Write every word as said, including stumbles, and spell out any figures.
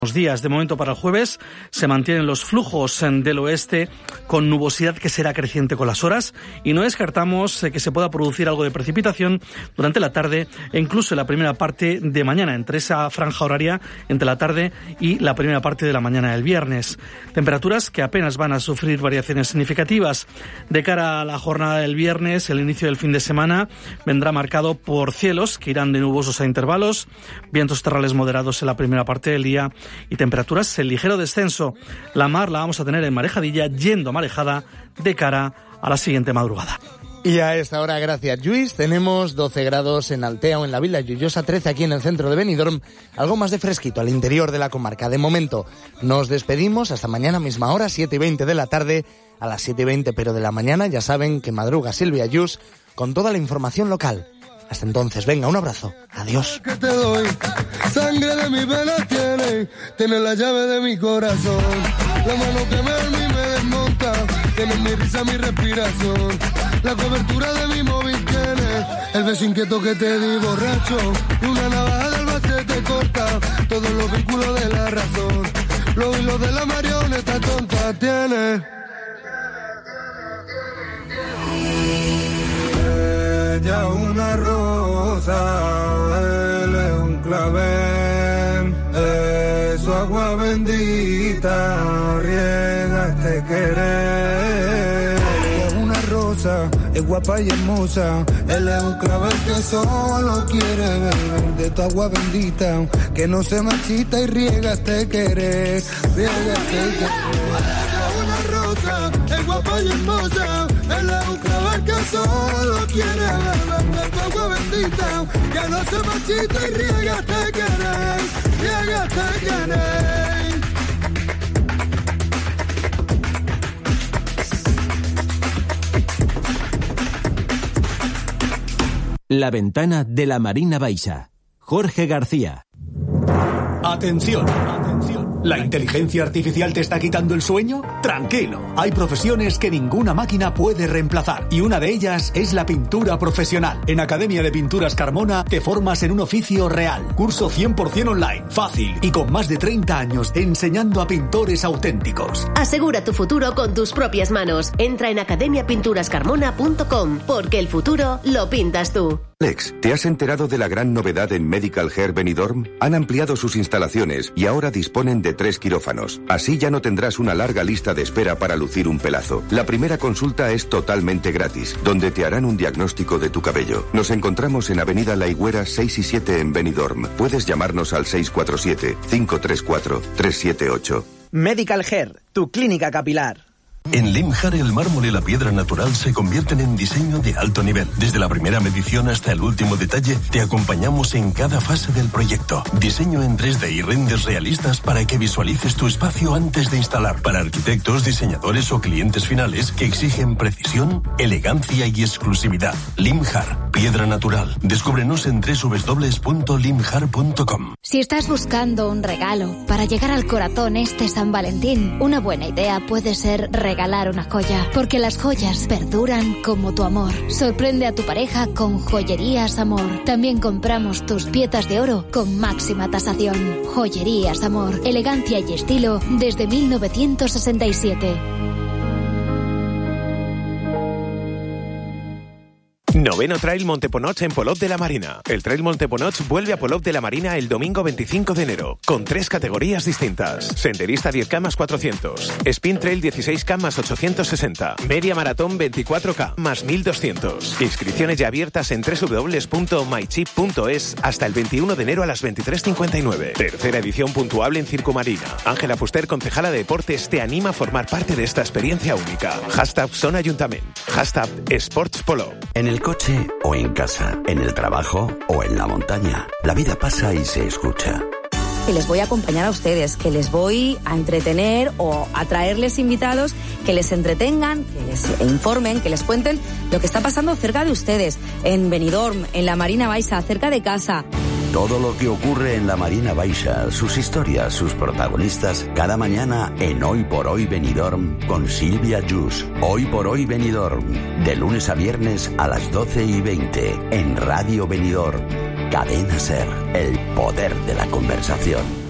días. De momento para el jueves se mantienen los flujos del oeste con nubosidad que será creciente con las horas y no descartamos que se pueda producir algo de precipitación durante la tarde e incluso en la primera parte de mañana, entre esa franja horaria entre la tarde y la primera parte de la mañana del viernes. Temperaturas que apenas van a sufrir variaciones significativas. De cara a la jornada del viernes, el inicio del fin de semana vendrá marcado por cielos que irán de nubosos a intervalos, vientos terrales moderados en la primera parte del día y temperaturas en ligero descenso. La mar la vamos a tener en marejadilla, yendo marejada de cara a la siguiente madrugada. Y a esta hora, gracias Lluís, tenemos doce grados en Altea o en la Vila Lloyosa, trece aquí en el centro de Benidorm, algo más de fresquito al interior de la comarca. De momento nos despedimos hasta mañana misma hora, siete y veinte de la tarde, a las siete y veinte pero de la mañana. Ya saben que madruga Silvia Yus con toda la información local. Hasta entonces, venga, un abrazo. Adiós. Que te doy, sangre de mi venas tiene, tiene la llave de mi corazón. La mano que me arma y me desmonta, tiene mi risa, mi respiración. La cobertura de mi móvil tiene, el beso inquieto que te di borracho. Y una navaja del base te corta, todos los vínculos de la razón. Los hilos de la marioneta tonta tiene. Ella una rosa, él es un clavel, es su agua bendita, riega este querer. Ella es una rosa, es guapa y hermosa, él es un clavel que solo quiere beber de tu agua bendita, que no se marchita y riega este querer, riega este querer. Ella es una rosa, es guapa y hermosa, él es un clavel que solo quiere beber de tu agua bendita, que no se marchita y riega este querer, riega este querer. La ventana de la Marina Baixa. Jorge García. Atención, atención. ¿La inteligencia artificial te está quitando el sueño? Tranquilo, hay profesiones que ninguna máquina puede reemplazar y una de ellas es la pintura profesional. En Academia de Pinturas Carmona te formas en un oficio real. Curso cien por ciento online, fácil y con más de treinta años enseñando a pintores auténticos. Asegura tu futuro con tus propias manos. Entra en academia pinturas carmona punto com porque el futuro lo pintas tú. Alex, ¿te has enterado de la gran novedad en Medical Hair Benidorm? Han ampliado sus instalaciones y ahora disponen de tres quirófanos. Así ya no tendrás una larga lista de espera para lucir un pelazo. La primera consulta es totalmente gratis, donde te harán un diagnóstico de tu cabello. Nos encontramos en Avenida La Higuera seis y siete en Benidorm. Puedes llamarnos al seis cuatro siete, cinco tres cuatro, tres siete ocho. Medical Hair, tu clínica capilar. En Limjar el mármol y la piedra natural se convierten en diseño de alto nivel. Desde la primera medición hasta el último detalle, te acompañamos en cada fase del proyecto. Diseño en tres D y renders realistas para que visualices tu espacio antes de instalar. Para arquitectos, diseñadores o clientes finales que exigen precisión, elegancia y exclusividad. Limjar, piedra natural. Descúbrenos en doble u doble u doble u punto limjar punto com. Si estás buscando un regalo para llegar al corazón este San Valentín, una buena idea puede ser regalar una joya, porque las joyas perduran como tu amor. Sorprende a tu pareja con Joyerías Amor. También compramos tus piezas de oro con máxima tasación. Joyerías Amor, elegancia y estilo desde mil novecientos sesenta y siete. Noveno Trail Monteponoch en Polop de la Marina. El Trail Monteponoch vuelve a Polop de la Marina el domingo veinticinco de enero, con tres categorías distintas. Senderista diez K más cuatrocientos, Spin Trail dieciséis K más ochocientos sesenta, Media Maratón veinticuatro K más mil doscientos. Inscripciones ya abiertas en doble u doble u doble u punto mychip punto es hasta el veintiuno de enero a las veintitrés cincuenta y nueve. Tercera edición puntuable en Circumarina. Ángela Fuster, concejala de Deportes, te anima a formar parte de esta experiencia única. Hashtag Son Ayuntament. Hashtag Sports Polop. En el coche o en casa, en el trabajo o en la montaña. La vida pasa y se escucha. Que les voy a acompañar a ustedes, que les voy a entretener o a traerles invitados que les entretengan, que les informen, que les cuenten lo que está pasando cerca de ustedes, en Benidorm, en la Marina Baixa, cerca de casa. Todo lo que ocurre en la Marina Baixa, sus historias, sus protagonistas, cada mañana en Hoy por Hoy Benidorm con Silvia Yus. Hoy por Hoy Benidorm, de lunes a viernes a las doce y veinte en Radio Benidorm. Cadena Ser, el poder de la conversación.